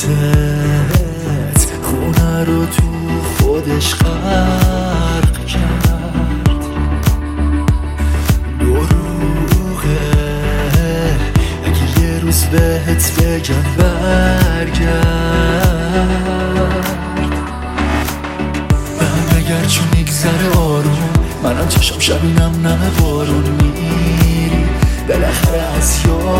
خونه رو تو خودش غرق کرد. دروغه اگه یه روز بهت بگم برگرد چون میگذره آروم، منم چشم شبینم نمه بارون میری بالاخره از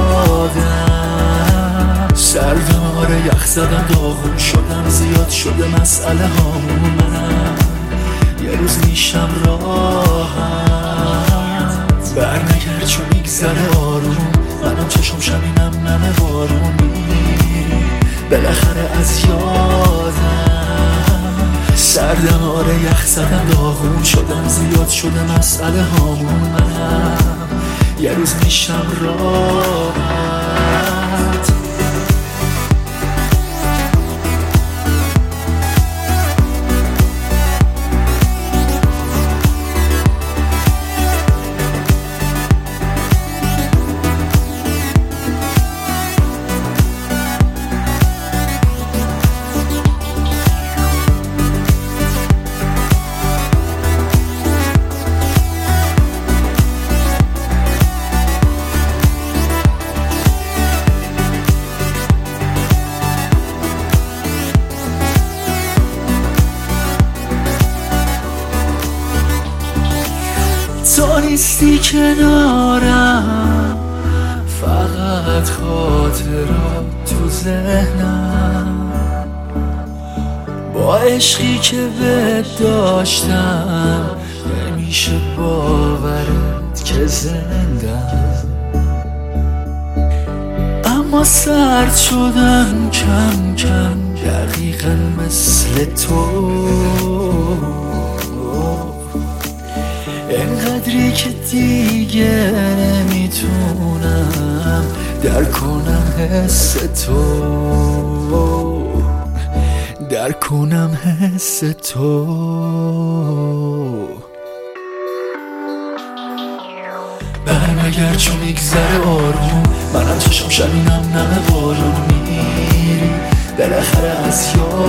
یادم. سردم آره یخ زدم داغون شدم زیاد شده مسئله هامون، منم یه روز میشم راحت. برنگرد چون میگذره آروم، منم چشم شبینم نمه بارون میری بالاخره از یادم. سردم آره یخ زدم داغون شدم زیاد شده مسئله هامون، منم یه روز میشم راحت. تو نیستی کنارم، فقط خاطرات تو ذهنم. با عشقی که بهت داشتم نمیشه باورت که زندم. اما سرد شدم کم کم دقیقا مثل تو، اینقدری که دیگه نمیتونم درک کنم حس تو، درک کنم حس تو. برنگرد چون میگذره آروم، منم چشم شبینم نمه بارون میری بالاخره از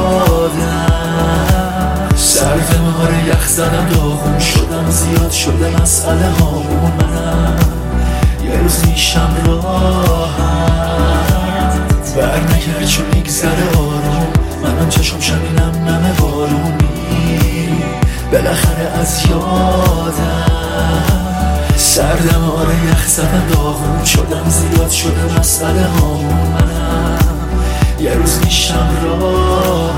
یادم. سردم آره یخ زدم داغون شدم زیاد شده مسئله هامون، منم یه روز میشم راحت. برنگرد چون میگذره آروم، منم چشم شبینم نمه بارون میری بالاخره از یادم. سردم آره یخ زدم داغون شدم زیاد شده مسئله هامون، منم یه روز میشم راحت.